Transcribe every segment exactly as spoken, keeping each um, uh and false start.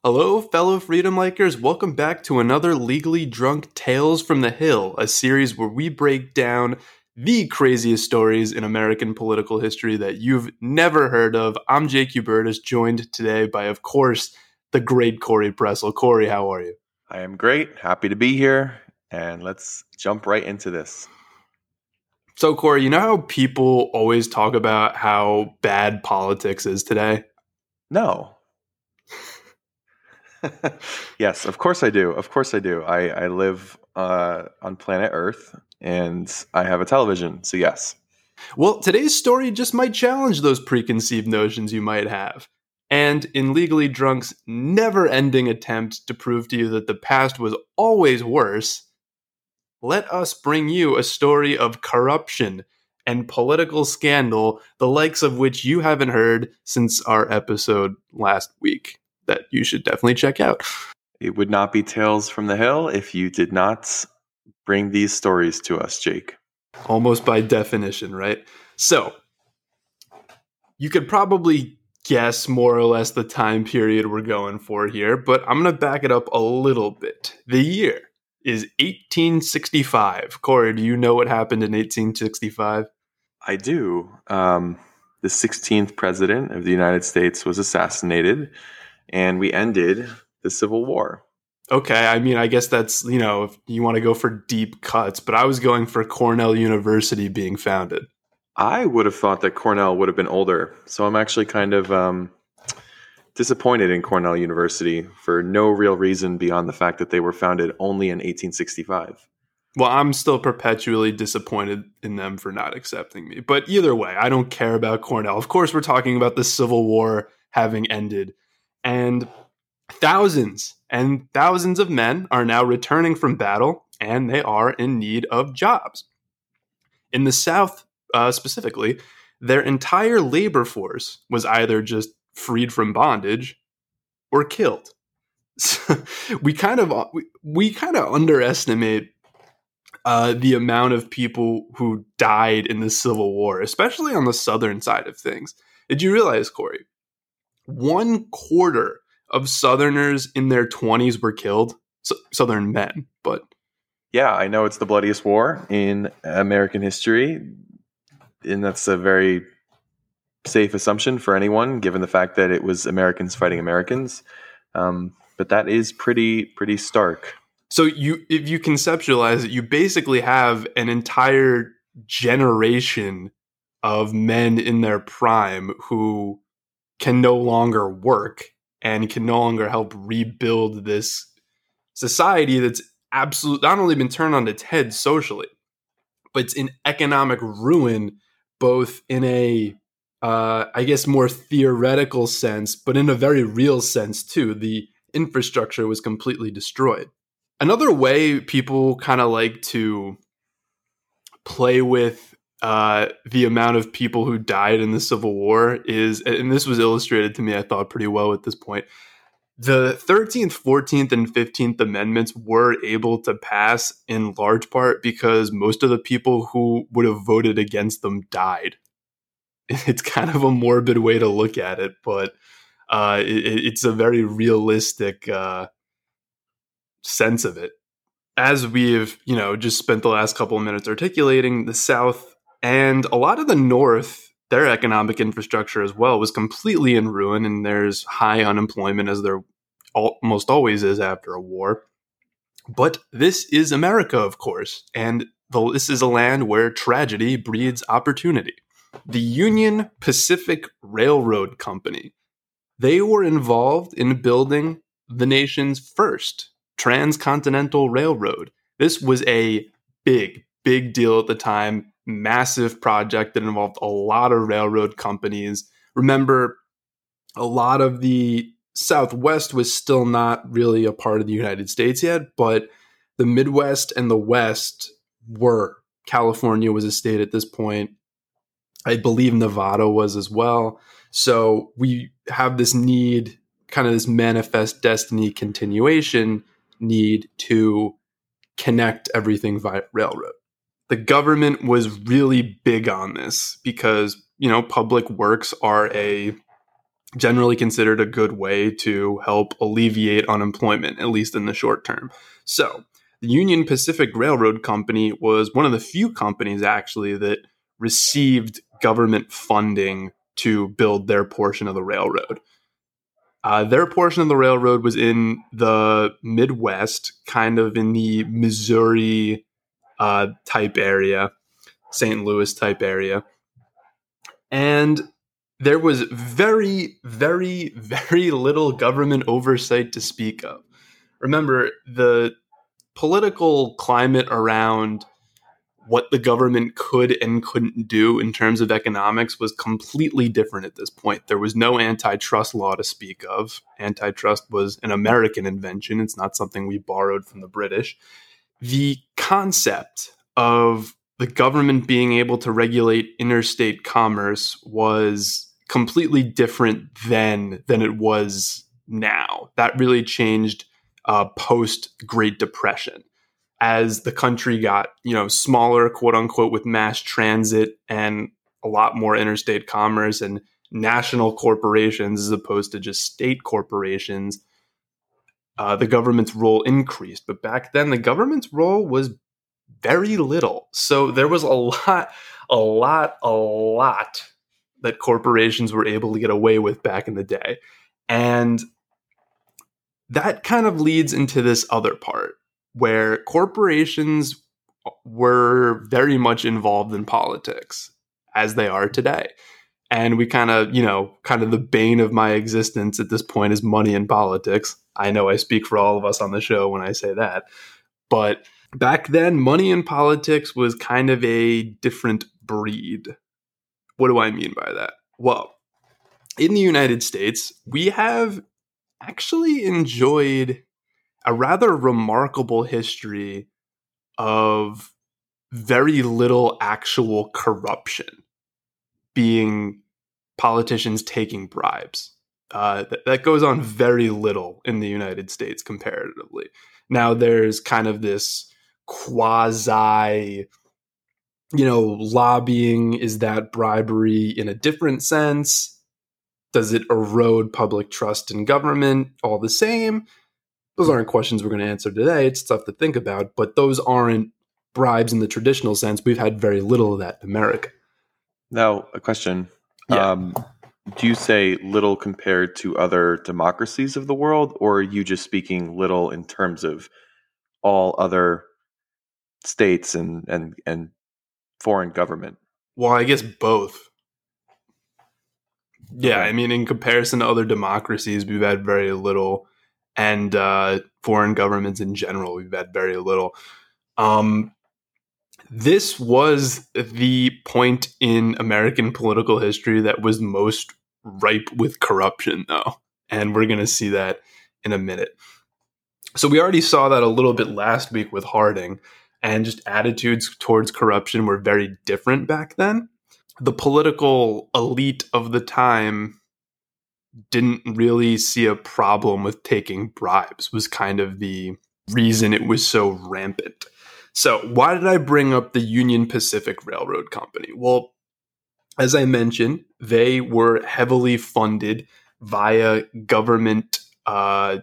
Hello, fellow freedom likers. Welcome back to another Legally Drunk Tales from the Hill, a series where we break down the craziest stories in American political history that you've never heard of. I'm Jake Hubertus, joined today by, of course, the great Corey Pressel. Corey, how are you? I am great. Happy to be here. And let's jump right into this. So, Corey, you know how people always talk about how bad politics is today? No. Yes, of course I do. Of course I do. I, I live uh, on planet Earth and I have a television. So, yes. Well, today's story just might challenge those preconceived notions you might have. And in Legally Drunk's never-ending attempt to prove to you that the past was always worse, let us bring you a story of corruption and political scandal, the likes of which you haven't heard since our episode last week, that you should definitely check out. It would not be Tales from the Hill if you did not bring these stories to us, Jake. Almost by definition, right? So, you could probably guess more or less the time period we're going for here, but I'm going to back it up a little bit. The year is eighteen sixty-five. Corey, do you know what happened in eighteen sixty-five? I do. Um, the sixteenth president of the United States was assassinated, and we ended the Civil War. Okay, I mean, I guess that's, you know, if you want to go for deep cuts, but I was going for Cornell University being founded. I would have thought that Cornell would have been older, so I'm actually kind of um, disappointed in Cornell University for no real reason beyond the fact that they were founded only in eighteen sixty-five. Well, I'm still perpetually disappointed in them for not accepting me. But either way, I don't care about Cornell. Of course, we're talking about the Civil War having ended. And thousands and thousands of men are now returning from battle, and they are in need of jobs. In the South, uh, specifically, their entire labor force was either just freed from bondage or killed. So we kind of we, we kind of underestimate uh, the amount of people who died in the Civil War, especially on the southern side of things. Did you realize, Corey, one quarter of Southerners in their twenties were killed? So, Southern men, but yeah, I know it's the bloodiest war in American history, and that's a very safe assumption for anyone, given the fact that it was Americans fighting Americans. Um, but that is pretty pretty stark. So you, if you conceptualize it, you basically have an entire generation of men in their prime who can no longer work and can no longer help rebuild this society that's absolutely not only been turned on its head socially, but it's in economic ruin, both in a, uh, I guess, more theoretical sense, but in a very real sense too. The infrastructure was completely destroyed. Another way people kind of like to play with uh, the amount of people who died in the Civil War is, and this was illustrated to me, I thought, pretty well at this point. The thirteenth, fourteenth, and fifteenth Amendments were able to pass in large part because most of the people who would have voted against them died. It's kind of a morbid way to look at it, but uh, it, it's a very realistic uh, sense of it. As we've, you know, just spent the last couple of minutes articulating, the South and a lot of the North, their economic infrastructure as well was completely in ruin, and there's high unemployment, as there almost always is after a war. But this is America, of course, and the, this is a land where tragedy breeds opportunity. The Union Pacific Railroad Company, they were involved in building the nation's first transcontinental railroad. This was a big, big deal at the time, massive project that involved a lot of railroad companies. Remember, a lot of the Southwest was still not really a part of the United States yet, but the Midwest and the West were. California was a state at this point. I believe Nevada was as well. So we have this need, kind of this manifest destiny continuation need to connect everything via railroad. The government was really big on this because, you know, public works are a generally considered a good way to help alleviate unemployment, at least in the short term. So the Union Pacific Railroad Company was one of the few companies actually that received government funding to build their portion of the railroad. Uh, their portion of the railroad was in the Midwest, kind of in the Missouri uh, type area, Saint Louis type area. And there was very, very, very little government oversight to speak of. Remember, the political climate around what the government could and couldn't do in terms of economics was completely different at this point. There was no antitrust law to speak of. Antitrust was an American invention. It's not something we borrowed from the British. The concept of the government being able to regulate interstate commerce was completely different then than it was now. That really changed uh, post Great Depression. As the country got, you know, smaller, quote unquote, with mass transit and a lot more interstate commerce and national corporations as opposed to just state corporations, uh, the government's role increased. But back then, the government's role was very little. So there was a lot, a lot, a lot that corporations were able to get away with back in the day. And that kind of leads into this other part, where corporations were very much involved in politics, as they are today. And we kind of, you know, kind of the bane of my existence at this point is money and politics. I know I speak for all of us on the show when I say that. But back then, money and politics was kind of a different breed. What do I mean by that? Well, in the United States, we have actually enjoyed a rather remarkable history of very little actual corruption, being politicians taking bribes. Uh, th- that goes on very little in the United States comparatively. Now there's kind of this quasi, you know, lobbying. Is that bribery in a different sense? Does it erode public trust in government? All the same. Those aren't questions we're going to answer today. It's tough to think about, but those aren't bribes in the traditional sense. We've had very little of that in America. Now, a question. Yeah. Um, do you say little compared to other democracies of the world, or are you just speaking little in terms of all other states and, and, and foreign government? Well, I guess both. Yeah, Okay. I mean, in comparison to other democracies, we've had very little. And uh, foreign governments in general, we've had very little. Um, this was the point in American political history that was most ripe with corruption, though. And we're going to see that in a minute. So we already saw that a little bit last week with Harding, and just attitudes towards corruption were very different back then. The political elite of the time didn't really see a problem with taking bribes, was kind of the reason it was so rampant. So why did I bring up the Union Pacific Railroad Company? Well, as I mentioned, they were heavily funded via government uh,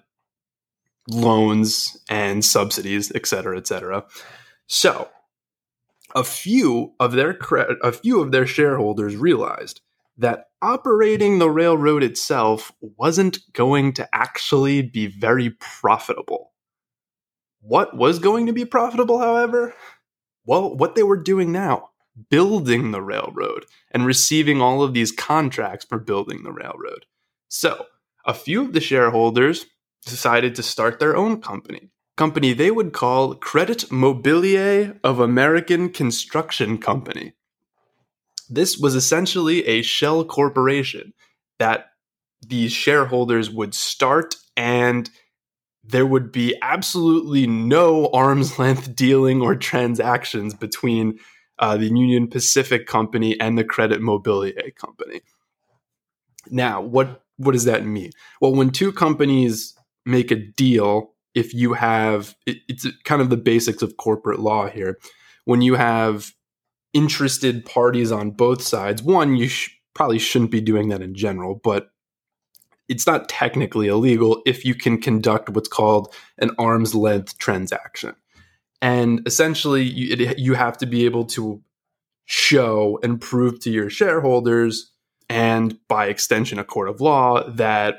loans and subsidies, et cetera, et cetera. So a few of their cre- a few of their shareholders realized that operating the railroad itself wasn't going to actually be very profitable. What was going to be profitable, however? Well, what they were doing now, building the railroad and receiving all of these contracts for building the railroad. So, a few of the shareholders decided to start their own company. Company they would call Credit Mobilier of American Construction Company. This was essentially a shell corporation that these shareholders would start, and there would be absolutely no arm's length dealing or transactions between uh, the Union Pacific Company and the Credit Mobilier Company. Now, what, what does that mean? Well, when two companies make a deal, if you have, it, it's kind of the basics of corporate law here. When you have interested parties on both sides, one, you sh- probably shouldn't be doing that in general, but it's not technically illegal if you can conduct what's called an arm's length transaction. And essentially, you, it, you have to be able to show and prove to your shareholders, and by extension, a court of law, that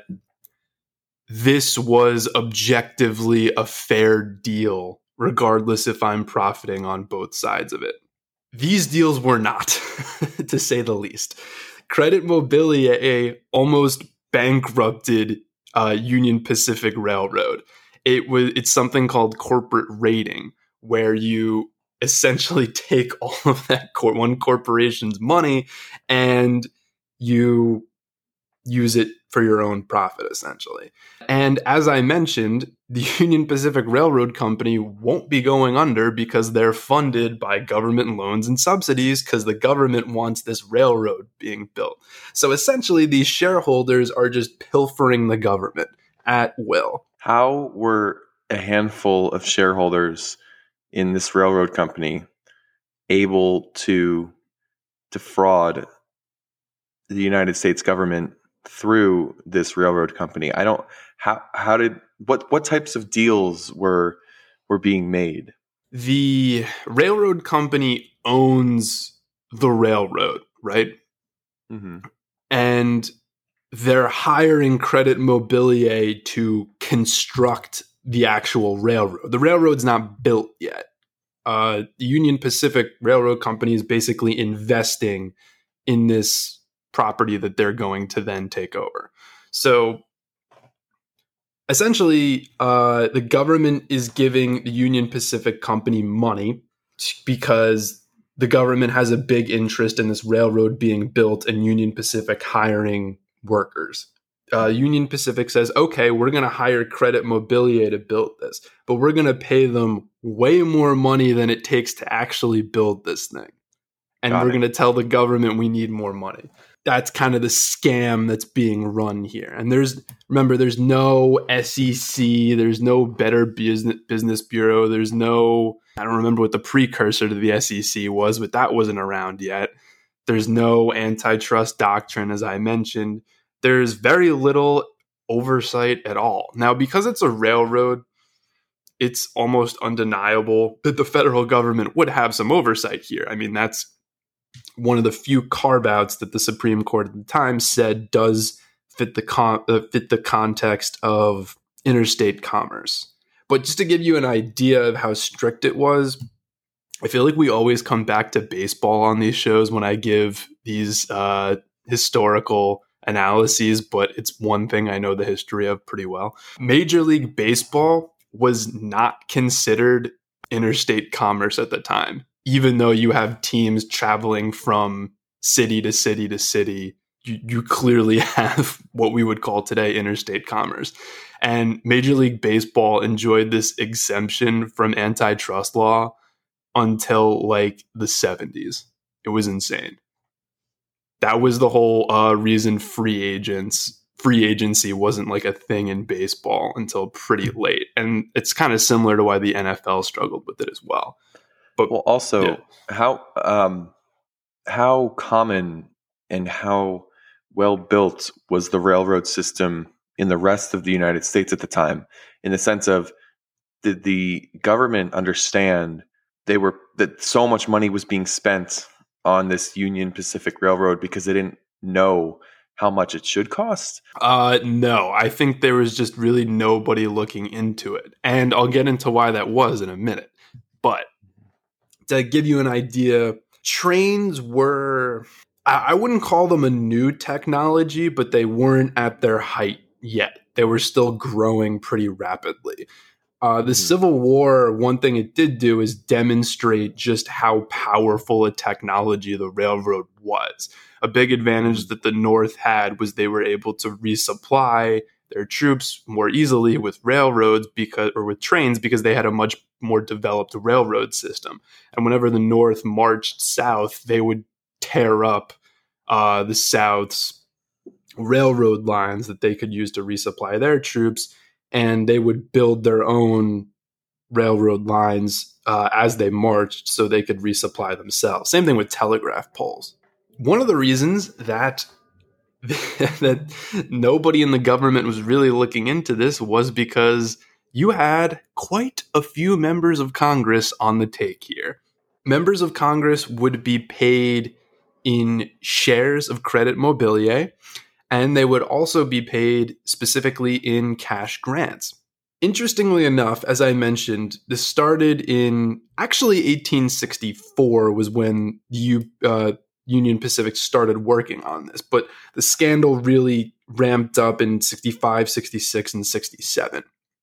this was objectively a fair deal, regardless if I'm profiting on both sides of it. These deals were not, to say the least. Credit Mobilier almost bankrupted uh, Union Pacific Railroad. It was it's something called corporate raiding, where you essentially take all of that cor- one corporation's money and you use it for your own profit, essentially. And as I mentioned, the Union Pacific Railroad Company won't be going under because they're funded by government loans and subsidies because the government wants this railroad being built. So essentially, these shareholders are just pilfering the government at will. How were a handful of shareholders in this railroad company able to defraud the United States government through this railroad company? I don't how how did what what types of deals were were being made? The railroad company owns the railroad, right? Mm-hmm. And they're hiring Credit Mobilier to construct the actual railroad. The railroad's not built yet. Uh, the Union Pacific Railroad Company is basically investing in this property that they're going to then take over. So essentially, uh, the government is giving the Union Pacific Company money because the government has a big interest in this railroad being built and Union Pacific hiring workers. Uh, Union Pacific says, okay, we're going to hire Credit Mobilier to build this, but we're going to pay them way more money than it takes to actually build this thing. And Got we're it. going to tell the government we need more money. That's kind of the scam that's being run here. And there's, remember, there's no S E C, there's no Better Business, Business Bureau, there's no, I don't remember what the precursor to the S E C was, but that wasn't around yet. There's no antitrust doctrine, as I mentioned. There's very little oversight at all. Now, because it's a railroad, it's almost undeniable that the federal government would have some oversight here. I mean, that's one of the few carve-outs that the Supreme Court at the time said does fit the con- uh, fit the context of interstate commerce. But just to give you an idea of how strict it was, I feel like we always come back to baseball on these shows when I give these uh, historical analyses, but it's one thing I know the history of pretty well. Major League Baseball was not considered interstate commerce at the time, even though you have teams traveling from city to city to city. You, you clearly have what we would call today interstate commerce. And Major League Baseball enjoyed this exemption from antitrust law until like the seventies. It was insane. That was the whole uh, reason free agents, free agency wasn't like a thing in baseball until pretty late. And it's kind of similar to why the N F L struggled with it as well. But Well, also, yeah. how um, how common and how well built was the railroad system in the rest of the United States at the time? In the sense of, did the government understand they were that so much money was being spent on this Union Pacific Railroad because they didn't know how much it should cost? Uh, no, I think there was just really nobody looking into it. And I'll get into why that was in a minute. But to give you an idea, trains were, I wouldn't call them a new technology, but they weren't at their height yet. They were still growing pretty rapidly. Uh, the mm-hmm. Civil War, one thing it did do is demonstrate just how powerful a technology the railroad was. A big advantage that the North had was they were able to resupply their troops more easily with railroads because, or with trains, because they had a much more developed railroad system. And whenever the North marched south, they would tear up uh, the South's railroad lines that they could use to resupply their troops, and they would build their own railroad lines uh, as they marched so they could resupply themselves. Same thing with telegraph poles. One of the reasons that that nobody in the government was really looking into this was because you had quite a few members of Congress on the take here. Members of Congress would be paid in shares of Credit Mobilier, and they would also be paid specifically in cash grants. Interestingly enough, as I mentioned, this started in actually eighteen sixty-four was when the uh, Union Pacific started working on this, but the scandal really ramped up in sixty-five, sixty-six, and sixty-seven.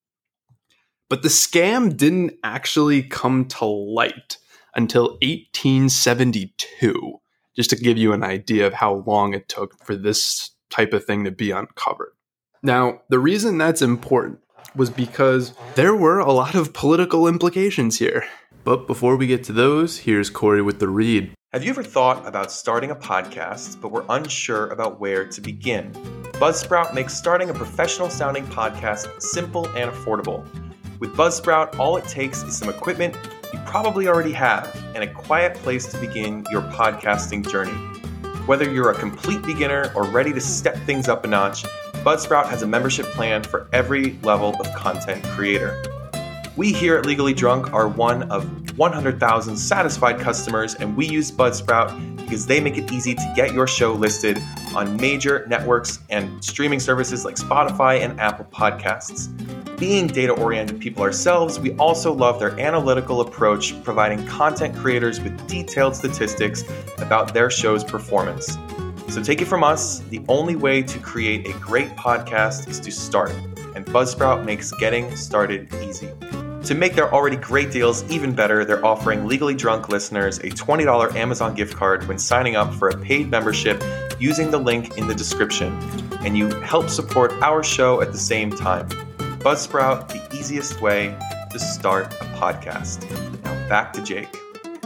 But the scam didn't actually come to light until eighteen seventy-two, just to give you an idea of how long it took for this type of thing to be uncovered. Now, the reason that's important was because there were a lot of political implications here. But before we get to those, here's Corey with the read. Have you ever thought about starting a podcast, but were unsure about where to begin? Buzzsprout makes starting a professional-sounding podcast simple and affordable. With Buzzsprout, all it takes is some equipment you probably already have and a quiet place to begin your podcasting journey. Whether you're a complete beginner or ready to step things up a notch, Buzzsprout has a membership plan for every level of content creator. We here at Legally Drunk are one of one hundred thousand satisfied customers, and we use Buzzsprout because they make it easy to get your show listed on major networks and streaming services like Spotify and Apple Podcasts. Being data-oriented people ourselves, we also love their analytical approach, providing content creators with detailed statistics about their show's performance. So take it from us, the only way to create a great podcast is to start, and Buzzsprout makes getting started easy. To make their already great deals even better, they're offering Legally Drunk listeners a twenty dollars Amazon gift card when signing up for a paid membership using the link in the description, and you help support our show at the same time. Buzzsprout, the easiest way to start a podcast. Now back to Jake.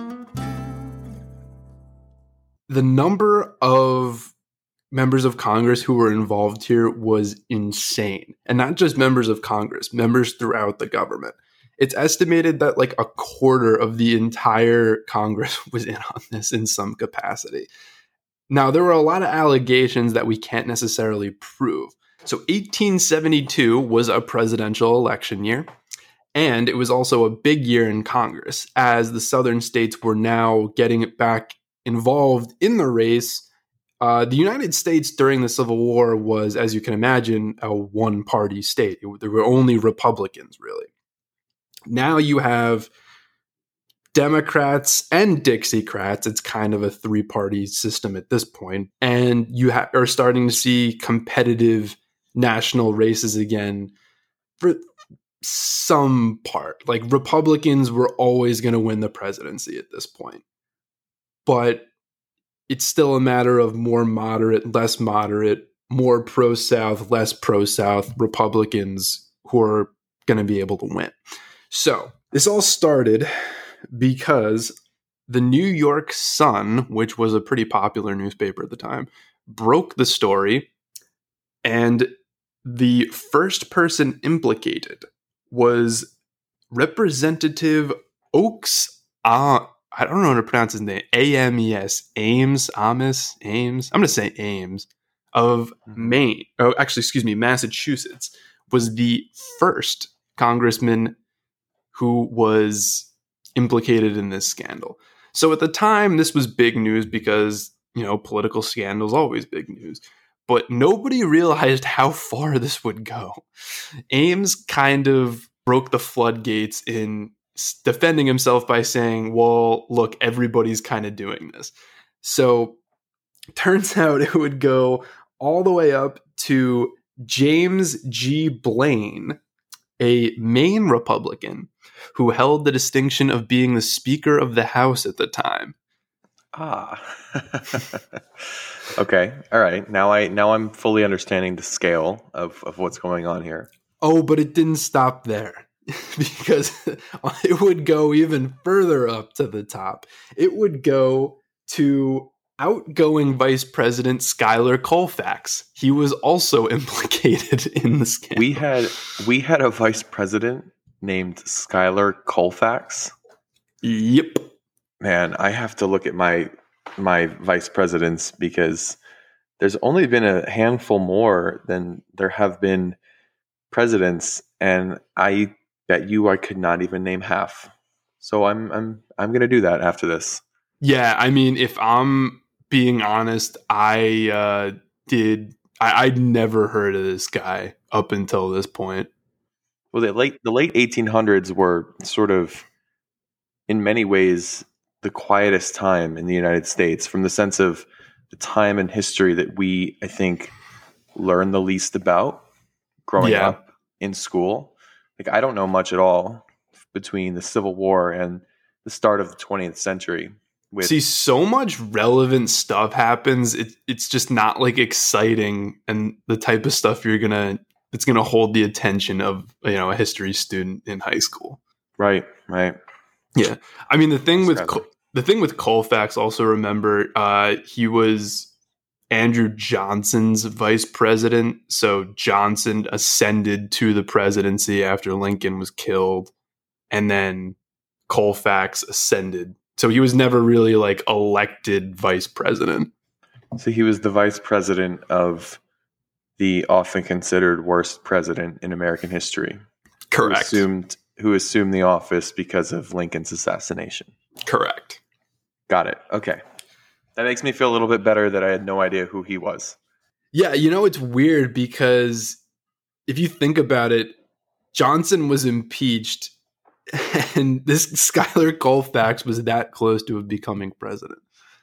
The number of members of Congress who were involved here was insane. And not just members of Congress, members throughout the government. It's estimated that like a quarter of the entire Congress was in on this in some capacity. Now, there were a lot of allegations that we can't necessarily prove. So eighteen seventy-two was a presidential election year, and it was also a big year in Congress, as the southern states were now getting back involved in the race. Uh, the United States during the Civil War was, as you can imagine, a one-party state. It, there were only Republicans, really. Now you have Democrats and Dixiecrats. It's kind of a three-party system at this point. And you ha- are starting to see competitive national races again for some part. Like Republicans were always going to win the presidency at this point. But it's still a matter of more moderate, less moderate, more pro-South, less pro-South Republicans who are going to be able to win. So this all started because the New York Sun, which was a pretty popular newspaper at the time, broke the story, and the first person implicated was Representative Oakes. Uh, I don't know how to pronounce his name. A M E S. Ames. Ames. Ames. I'm going to say Ames of Maine. Oh, actually, excuse me, Massachusetts was the first congressman who was implicated in this scandal. So at the time, this was big news because, you know, political scandals always big news. But nobody realized how far this would go. Ames kind of broke the floodgates in defending himself by saying, well, look, everybody's kind of doing this. So turns out it would go all the way up to James G. Blaine, a Maine Republican who held the distinction of being the Speaker of the House at the time. Ah. Okay. All right. Now I now I'm fully understanding the scale of, of what's going on here. Oh, but it didn't stop there. Because it would go even further up to the top. It would go to outgoing Vice President Schuyler Colfax. He was also implicated in the scandal. We had we had a vice president named Schuyler Colfax. Yep. Man, I have to look at my my vice presidents because there's only been a handful more than there have been presidents, and I bet you I could not even name half. So I'm I'm I'm gonna do that after this. Yeah, I mean, if I'm being honest, I uh, did. I, I'd never heard of this guy up until this point. Well, the late the late eighteen hundreds were sort of, in many ways, the quietest time in the United States, from the sense of the time in history that we, I think, learn the least about growing Yeah. up in school. Like, I don't know much at all between the Civil War and the start of the twentieth century. With See, so much relevant stuff happens. It, it's just not like exciting and the type of stuff you're gonna that's gonna hold the attention of, you know, a history student in high school. right, right. Yeah, I mean the thing with Describe Col- the thing with Colfax. Also, remember uh, he was Andrew Johnson's vice president. So Johnson ascended to the presidency after Lincoln was killed, and then Colfax ascended. So he was never really like elected vice president. So he was the vice president of the often considered worst president in American history. Who assumed who assumed the office because of Lincoln's assassination. Correct. Got it. Okay. That makes me feel a little bit better that I had no idea who he was. Yeah, you know, it's weird because if you think about it, Johnson was impeached and this Schuyler Colfax was that close to becoming president.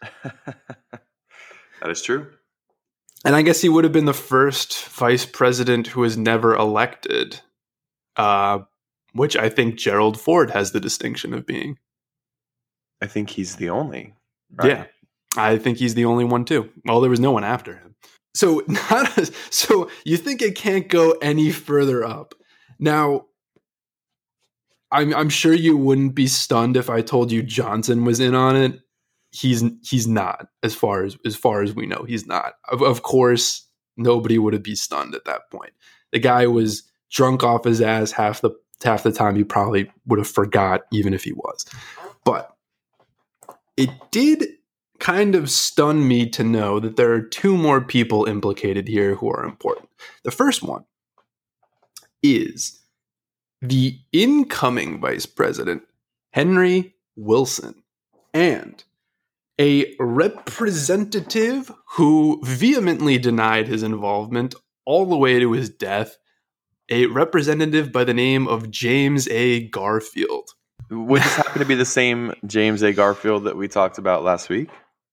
That is true. And I guess he would have been the first vice president who was never elected, uh, which I think Gerald Ford has the distinction of being. I think he's the only. Right? Yeah, I think he's the only one too. Well, there was no one after him. So, not a, so you think it can't go any further up? Now, I'm I'm sure you wouldn't be stunned if I told you Johnson was in on it. He's he's not, as far as as far as we know, he's not. Of, of course, nobody would be stunned at that point. The guy was drunk off his ass half the half the time. He probably would have forgot, even if he was. But it did kind of stun me to know that there are two more people implicated here who are important. The first one is the incoming vice president, Henry Wilson, and a representative who vehemently denied his involvement all the way to his death, a representative by the name of James A. Garfield. Would this happen to be the same James A. Garfield that we talked about last week?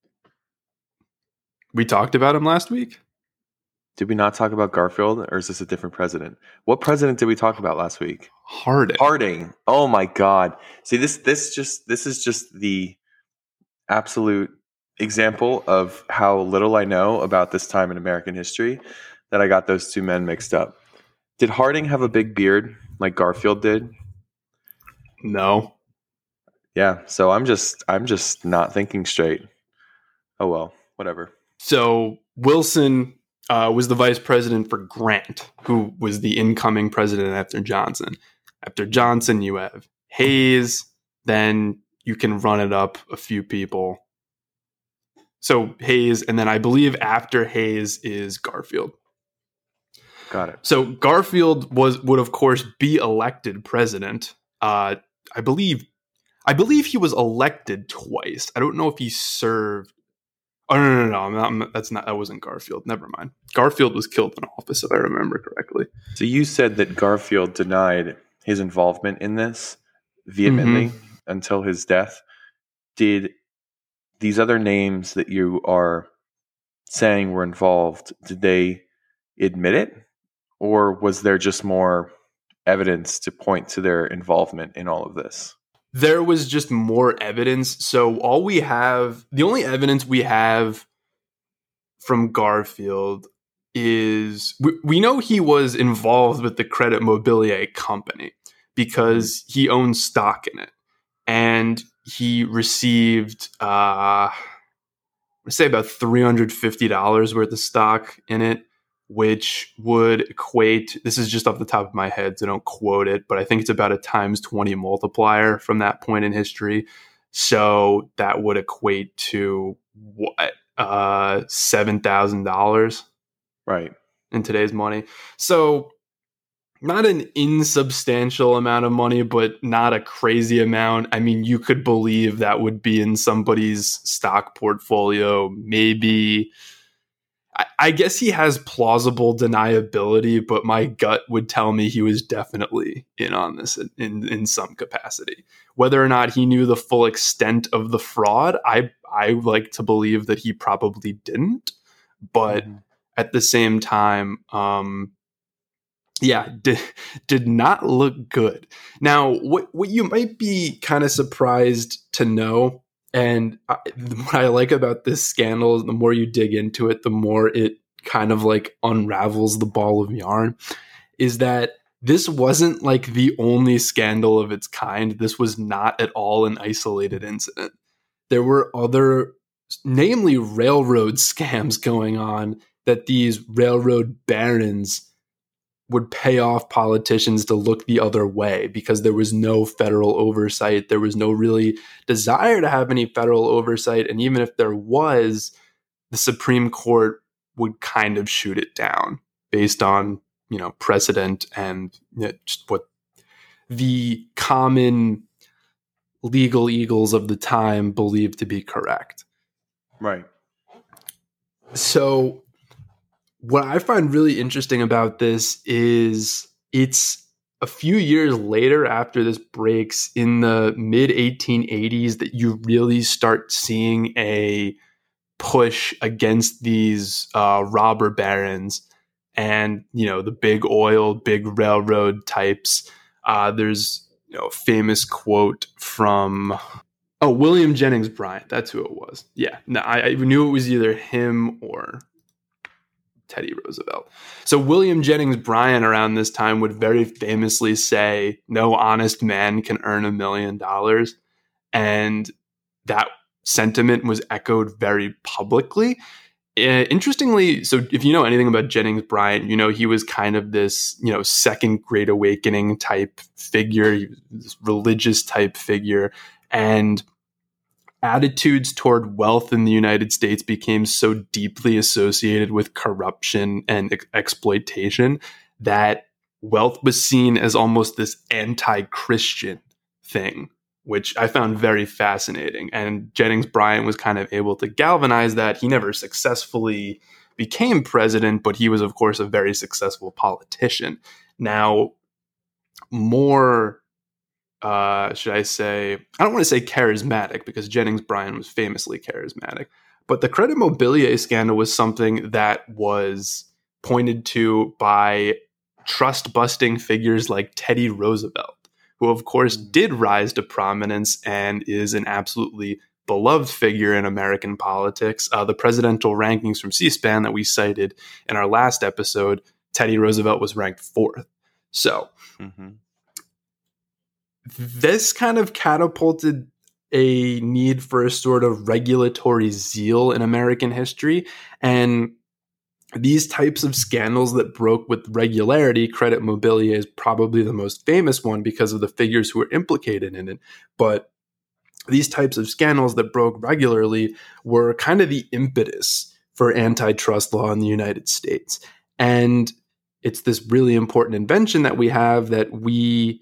We talked about him last week? Did we not talk about Garfield, or is this a different president? What president did we talk about last week? Harding. Harding. Oh my God. See, this this just this is just the absolute example of how little I know about this time in American history that I got those two men mixed up. Did Harding have a big beard like Garfield did? No. Yeah, so I'm just I'm just not thinking straight. Oh well, whatever. So Wilson uh, was the vice president for Grant, who was the incoming president after Johnson. After Johnson, you have Hayes. Then you can run it up a few people. So Hayes, and then I believe after Hayes is Garfield. Got it. So Garfield was would of course be elected president. Uh, I believe, I believe he was elected twice. I don't know if he served. Oh no no no! no. I'm not, I'm not, that's not. That wasn't Garfield. Never mind. Garfield was killed in office, if I remember correctly. So you said that Garfield denied his involvement in this vehemently mm-hmm. until his death. Did these other names that you are saying were involved, did they admit it? Or was there just more evidence to point to their involvement in all of this? There was just more evidence. So all we have, the only evidence we have from Garfield is we, we know he was involved with the Credit Mobilier Company because he owned stock in it. And he received, uh, let's say about three hundred fifty dollars worth of stock in it, which would equate, this is just off the top of my head, so don't quote it, but I think it's about a times twenty multiplier from that point in history. So that would equate to what? uh, seven thousand dollars Right. in today's money. So not an insubstantial amount of money, but not a crazy amount. I mean, you could believe that would be in somebody's stock portfolio. Maybe, I, I guess he has plausible deniability, but my gut would tell me he was definitely in on this in, in, in some capacity. Whether or not he knew the full extent of the fraud, I, I like to believe that he probably didn't. But mm-hmm. at the same time, um, yeah, did, did not look good. Now, what, what you might be kind of surprised to know, and I, what I like about this scandal, the more you dig into it, the more it kind of like unravels the ball of yarn, is that this wasn't like the only scandal of its kind. This was not at all an isolated incident. There were other, namely railroad scams going on that these railroad barons would pay off politicians to look the other way because there was no federal oversight. There was no really desire to have any federal oversight. And even if there was, the Supreme Court would kind of shoot it down based on, you know, precedent and you know, just what the common legal eagles of the time believed to be correct. Right. So what I find really interesting about this is it's a few years later after this breaks in the mid eighteen eighties that you really start seeing a push against these uh, robber barons and, you know, the big oil, big railroad types. Uh, there's, you know, a famous quote from, oh, William Jennings Bryan. That's who it was. Yeah. No, I, I knew it was either him or Teddy Roosevelt. So William Jennings Bryan around this time would very famously say, no honest man can earn a million dollars. And that sentiment was echoed very publicly. Uh, interestingly, so if you know anything about Jennings Bryan, you know he was kind of this, you know, second Great Awakening type figure, he was this religious type figure, and attitudes toward wealth in the United States became so deeply associated with corruption and ex- exploitation that wealth was seen as almost this anti-Christian thing, which I found very fascinating. And Jennings Bryan was kind of able to galvanize that. He never successfully became president, but he was, of course, a very successful politician. Now, more... Uh, should I say, I don't want to say charismatic because Jennings Bryan was famously charismatic, but the Credit Mobilier scandal was something that was pointed to by trust-busting figures like Teddy Roosevelt, who of course did rise to prominence and is an absolutely beloved figure in American politics. Uh, the presidential rankings from C-SPAN that we cited in our last episode, Teddy Roosevelt was ranked fourth. So, mm-hmm. This kind of catapulted a need for a sort of regulatory zeal in American history. And these types of scandals that broke with regularity, Credit Mobilier is probably the most famous one because of the figures who were implicated in it. But these types of scandals that broke regularly were kind of the impetus for antitrust law in the United States. And it's this really important invention that we have that we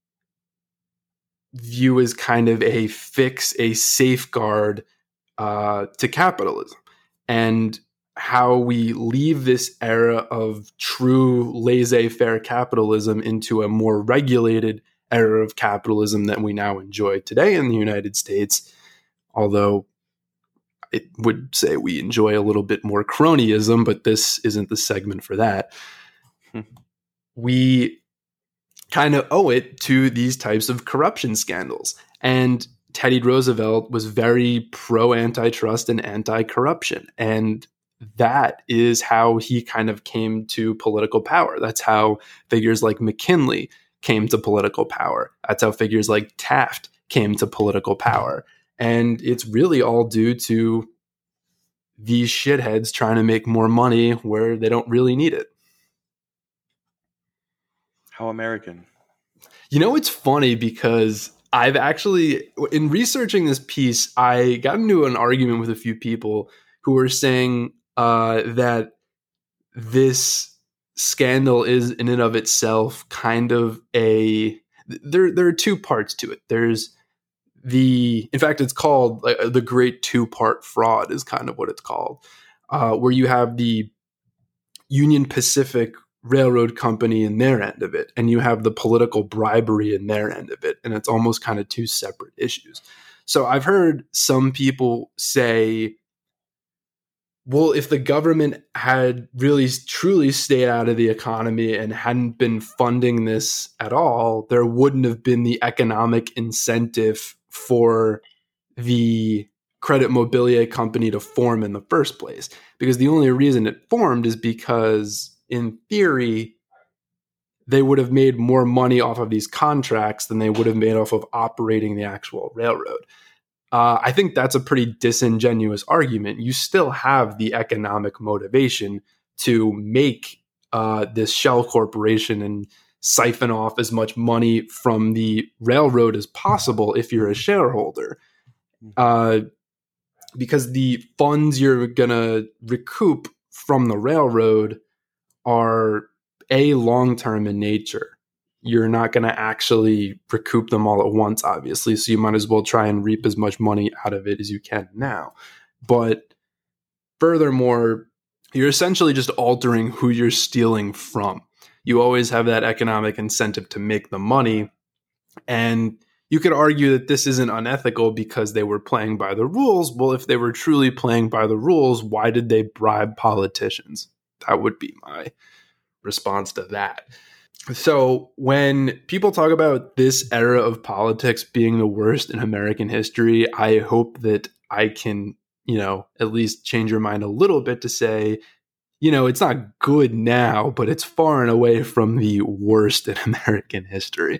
view as kind of a fix, a safeguard uh, to capitalism, and how we leave this era of true laissez-faire capitalism into a more regulated era of capitalism that we now enjoy today in the United States, although it would say we enjoy a little bit more cronyism, but this isn't the segment for that. We kind of owe it to these types of corruption scandals. And Teddy Roosevelt was very pro-antitrust and anti-corruption. And that is how he kind of came to political power. That's how figures like McKinley came to political power. That's how figures like Taft came to political power. And it's really all due to these shitheads trying to make more money where they don't really need it. How American. You know, it's funny because I've actually, in researching this piece, I got into an argument with a few people who are saying uh, that this scandal is in and of itself kind of a there there are two parts to it. There's the in fact it's called like, the great two-part fraud is kind of what it's called, uh, where you have the Union Pacific Railroad Company in their end of it, and you have the political bribery in their end of it, and it's almost kind of two separate issues. So I've heard some people say, well, if the government had really truly stayed out of the economy and hadn't been funding this at all, there wouldn't have been the economic incentive for the Credit Mobilier Company to form in the first place. Because the only reason it formed is because, in theory, they would have made more money off of these contracts than they would have made off of operating the actual railroad. Uh, I think that's a pretty disingenuous argument. You still have the economic motivation to make uh, this shell corporation and siphon off as much money from the railroad as possible if you're a shareholder. Uh, because the funds you're going to recoup from the railroad are, A, long-term in nature. You're not going to actually recoup them all at once, obviously. So you might as well try and reap as much money out of it as you can now. But furthermore, you're essentially just altering who you're stealing from. You always have that economic incentive to make the money. And you could argue that this isn't unethical because they were playing by the rules. Well, if they were truly playing by the rules, why did they bribe politicians? That would be my response to that. So when people talk about this era of politics being the worst in American history, I hope that I can, you know, at least change your mind a little bit to say, you know, it's not good now, but it's far and away from the worst in American history.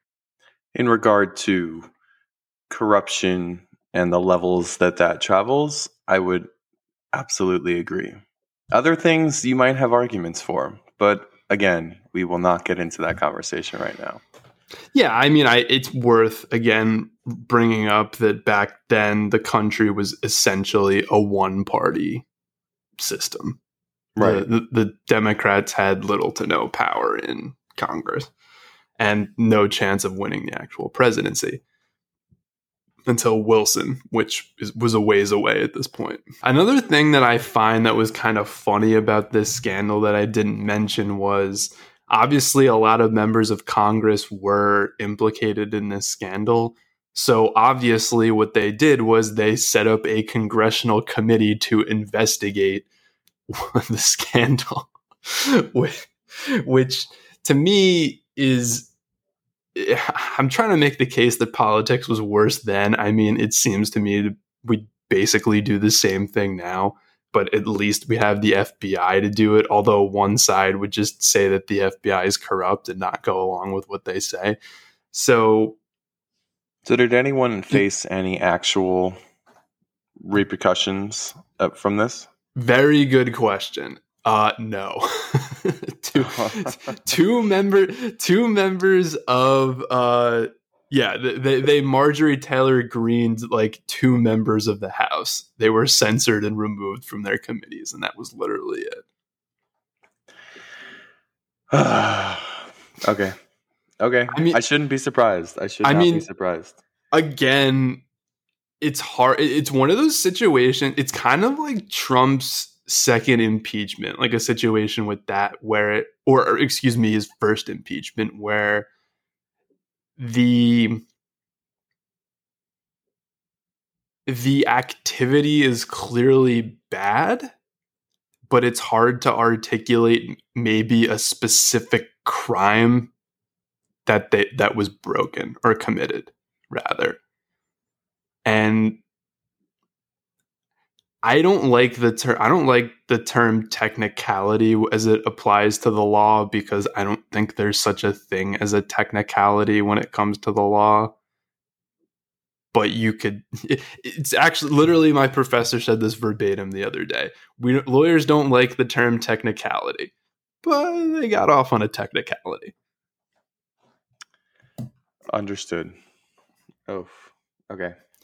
In regard to corruption and the levels that that travels, I would absolutely agree. Other things you might have arguments for, but again, we will not get into that conversation right now. Yeah, I mean, I, it's worth, again, bringing up that back then the country was essentially a one-party system. Right. The, the, the Democrats had little to no power in Congress and no chance of winning the actual presidency until Wilson, which is, was a ways away at this point. Another thing that I find that was kind of funny about this scandal that I didn't mention was obviously a lot of members of Congress were implicated in this scandal. So obviously what they did was they set up a congressional committee to investigate the scandal, which, which to me is, I'm trying to make the case that politics was worse then. I mean, it seems to me we basically do the same thing now, but at least we have the F B I to do it. Although one side would just say that the F B I is corrupt and not go along with what they say. So, so did anyone face any actual repercussions from this? Very good question. Uh, no. two, two member, two members of, uh, yeah, they, they Marjorie Taylor Greene's like two members of the House. They were censored and removed from their committees, and that was literally it. okay. Okay. I mean, I shouldn't be surprised. I should I not mean, be surprised. Again, it's hard. It's one of those situations. It's kind of like Trump's second impeachment, like a situation with that where it, or, or excuse me, his first impeachment, where the the activity is clearly bad, but it's hard to articulate maybe a specific crime that they that was broken or committed, rather. And I don't like the term. I don't like the term technicality as it applies to the law, because I don't think there's such a thing as a technicality when it comes to the law. But you could. It's actually literally my professor said this verbatim the other day. We lawyers don't like the term technicality, but they got off on a technicality. Understood. Oh, okay.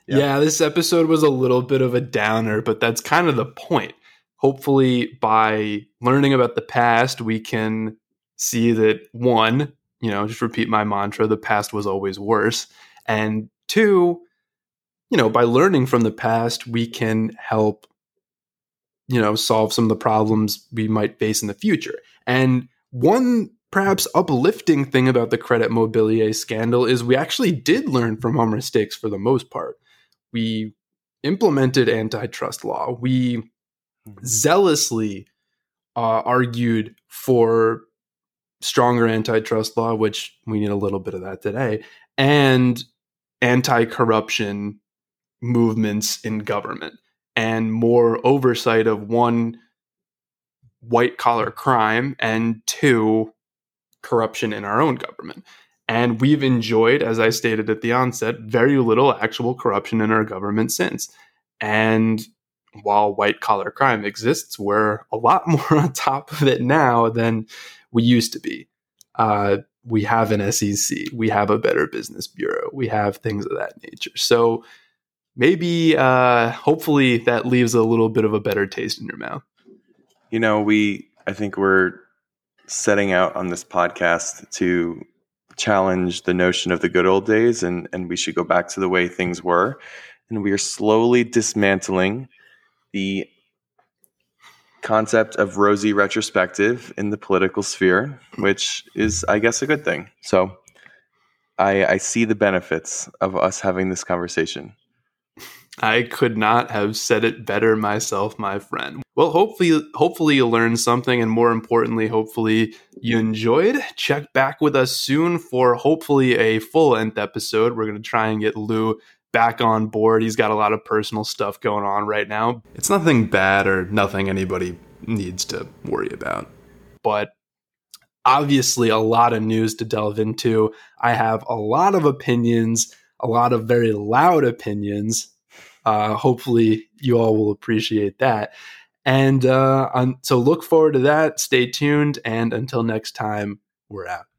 Yeah. yeah, this episode was a little bit of a downer, but that's kind of the point. Hopefully, by learning about the past, we can see that, one, you know, just repeat my mantra, the past was always worse. And two, you know, by learning from the past, we can help, you know, solve some of the problems we might face in the future. And one perhaps uplifting thing about the Credit Mobilier scandal is we actually did learn from our mistakes for the most part. We implemented antitrust law. We zealously uh, argued for stronger antitrust law, which we need a little bit of that today, and anti-corruption movements in government, and more oversight of, one, white collar crime, and two, corruption in our own government. And we've enjoyed, as I stated at the onset, very little actual corruption in our government since. And while white collar crime exists, we're a lot more on top of it now than we used to be. Uh, we have an S E C, we have a Better Business Bureau, we have things of that nature. So maybe, uh, hopefully that leaves a little bit of a better taste in your mouth. You know, we, I think we're setting out on this podcast to challenge the notion of the good old days, and, and we should go back to the way things were. And we are slowly dismantling the concept of rosy retrospective in the political sphere, which is, I guess, a good thing. So I, I see the benefits of us having this conversation. I could not have said it better myself, my friend. Well, hopefully, hopefully you learned something, and more importantly, hopefully you enjoyed. Check back with us soon for hopefully a full nth episode. We're going to try and get Lou back on board. He's got a lot of personal stuff going on right now. It's nothing bad or nothing anybody needs to worry about. But obviously a lot of news to delve into. I have a lot of opinions, a lot of very loud opinions. Uh, hopefully you all will appreciate that. And uh, um, so look forward to that. Stay tuned. And until next time, we're out.